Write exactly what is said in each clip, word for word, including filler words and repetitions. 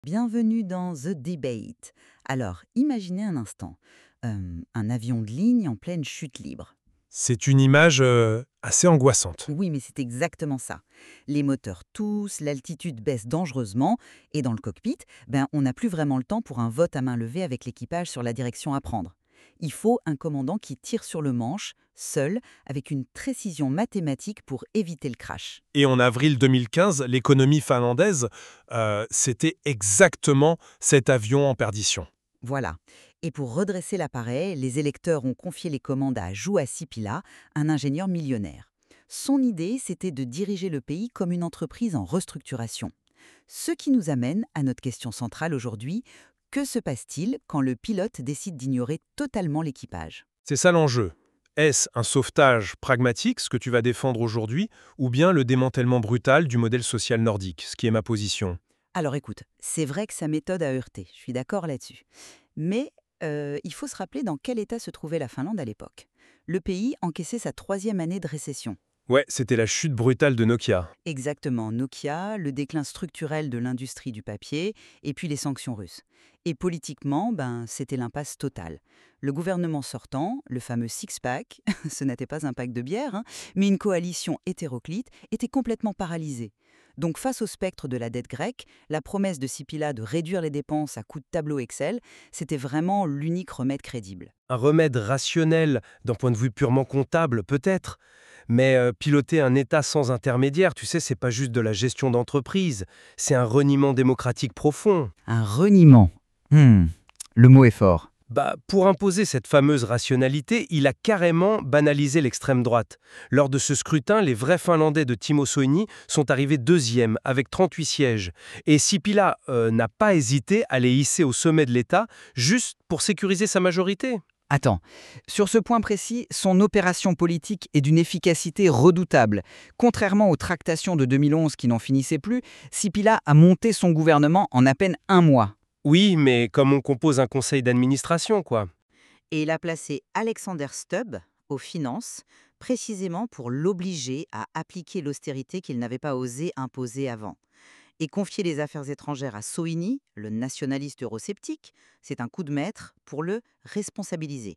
Bienvenue dans The Debate. Alors, imaginez un instant, euh, un avion de ligne en pleine chute libre. C'est une image euh, assez angoissante. Oui, mais c'est exactement ça. Les moteurs toussent, l'altitude baisse dangereusement, et dans le cockpit, ben, on n'a plus vraiment le temps pour un vote à main levée avec l'équipage sur la direction à prendre. Il faut un commandant qui tire sur le manche, seul, avec une précision mathématique pour éviter le crash. Et en avril deux mille quinze, l'économie finlandaise, euh, c'était exactement cet avion en perdition. Voilà. Et pour redresser l'appareil, les électeurs ont confié les commandes à Juha Sipilä, un ingénieur millionnaire. Son idée, c'était de diriger le pays comme une entreprise en restructuration. Ce qui nous amène à notre question centrale aujourd'hui. Que se passe-t-il quand le pilote décide d'ignorer totalement l'équipage? C'est ça l'enjeu. Est-ce un sauvetage pragmatique, ce que tu vas défendre aujourd'hui, ou bien le démantèlement brutal du modèle social nordique, ce qui est ma position? Alors écoute, c'est vrai que sa méthode a heurté, je suis d'accord là-dessus. Mais euh, il faut se rappeler dans quel état se trouvait la Finlande à l'époque. Le pays encaissait sa troisième année de récession. Ouais, c'était la chute brutale de Nokia. Exactement, Nokia, le déclin structurel de l'industrie du papier, et puis les sanctions russes. Et politiquement, ben, c'était l'impasse totale. Le gouvernement sortant, le fameux six-pack, ce n'était pas un pack de bière, hein, mais une coalition hétéroclite, était complètement paralysée. Donc face au spectre de la dette grecque, la promesse de Sipilä de réduire les dépenses à coups de tableau Excel, c'était vraiment l'unique remède crédible. Un remède rationnel d'un point de vue purement comptable, peut-être. Mais euh, piloter un État sans intermédiaire, tu sais, c'est pas juste de la gestion d'entreprise, c'est un reniement démocratique profond. Un reniement. Hmm, le mot est fort. Bah, pour imposer cette fameuse rationalité, il a carrément banalisé l'extrême droite. Lors de ce scrutin, les vrais Finlandais de Timo Soini sont arrivés deuxième, avec trente-huit sièges. Et Sipilä euh, n'a pas hésité à les hisser au sommet de l'État, juste pour sécuriser sa majorité. Attends, sur ce point précis, son opération politique est d'une efficacité redoutable. Contrairement aux tractations de deux mille onze qui n'en finissaient plus, Sipilä a monté son gouvernement en à peine un mois. Oui, mais comme on compose un conseil d'administration, quoi. Et il a placé Alexander Stubb aux finances, précisément pour l'obliger à appliquer l'austérité qu'il n'avait pas osé imposer avant. Et confier les affaires étrangères à Soini, le nationaliste eurosceptique, c'est un coup de maître pour le responsabiliser.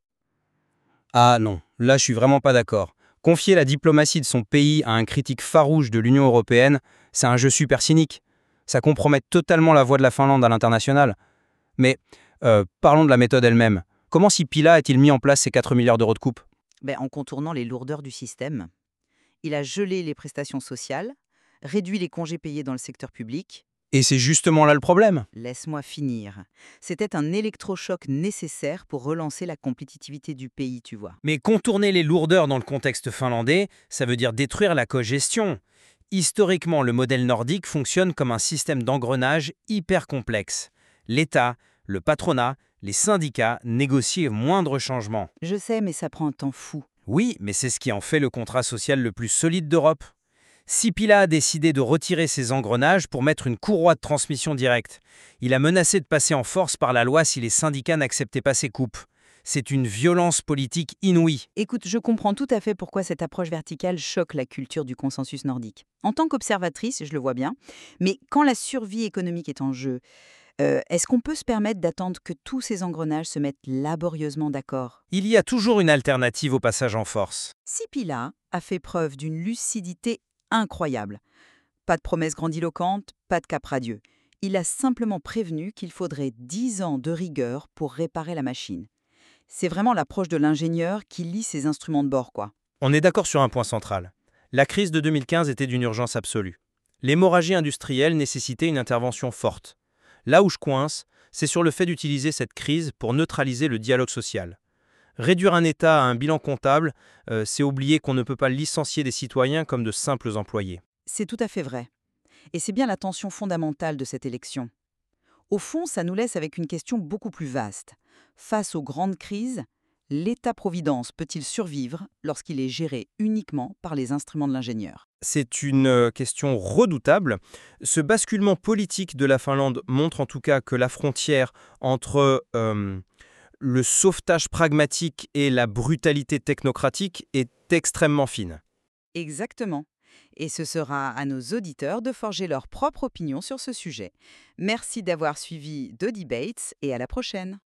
Ah non, là je suis vraiment pas d'accord. Confier la diplomatie de son pays à un critique farouche de l'Union européenne, c'est un jeu super cynique. Ça compromet totalement la voix de la Finlande à l'international. Mais euh, parlons de la méthode elle-même. Comment Sipilä a-t-il mis en place ces quatre milliards d'euros de coupe? Ben, en contournant les lourdeurs du système, il a gelé les prestations sociales, réduit les congés payés dans le secteur public. Et c'est justement là le problème. Laisse-moi finir. C'était un électrochoc nécessaire pour relancer la compétitivité du pays, tu vois. Mais contourner les lourdeurs dans le contexte finlandais, ça veut dire détruire la cogestion. Historiquement, le modèle nordique fonctionne comme un système d'engrenage hyper complexe. L'État, le patronat, les syndicats négocient au moindre changement. Je sais, mais ça prend un temps fou. Oui, mais c'est ce qui en fait le contrat social le plus solide d'Europe. Sipilä a décidé de retirer ses engrenages pour mettre une courroie de transmission directe. Il a menacé de passer en force par la loi si les syndicats n'acceptaient pas ses coupes. C'est une violence politique inouïe. Écoute, je comprends tout à fait pourquoi cette approche verticale choque la culture du consensus nordique. En tant qu'observatrice, je le vois bien, mais quand la survie économique est en jeu, euh, est-ce qu'on peut se permettre d'attendre que tous ces engrenages se mettent laborieusement d'accord? Il y a toujours une alternative au passage en force. Sipilä a fait preuve d'une lucidité incroyable. Pas de promesses grandiloquentes, pas de cap radieux. Il a simplement prévenu qu'il faudrait dix ans de rigueur pour réparer la machine. C'est vraiment l'approche de l'ingénieur qui lit ses instruments de bord, quoi. On est d'accord sur un point central. La crise de deux mille quinze était d'une urgence absolue. L'hémorragie industrielle nécessitait une intervention forte. Là où je coince, c'est sur le fait d'utiliser cette crise pour neutraliser le dialogue social. Réduire un État à un bilan comptable, euh, c'est oublier qu'on ne peut pas licencier des citoyens comme de simples employés. C'est tout à fait vrai. Et c'est bien la tension fondamentale de cette élection. Au fond, ça nous laisse avec une question beaucoup plus vaste. Face aux grandes crises, l'État-providence peut-il survivre lorsqu'il est géré uniquement par les instruments de l'ingénieur? C'est une euh, question redoutable. Ce basculement politique de la Finlande montre en tout cas que la frontière entre euh, le sauvetage pragmatique et la brutalité technocratique est extrêmement fine. Exactement. Et ce sera à nos auditeurs de forger leur propre opinion sur ce sujet. Merci d'avoir suivi The Debates et à la prochaine.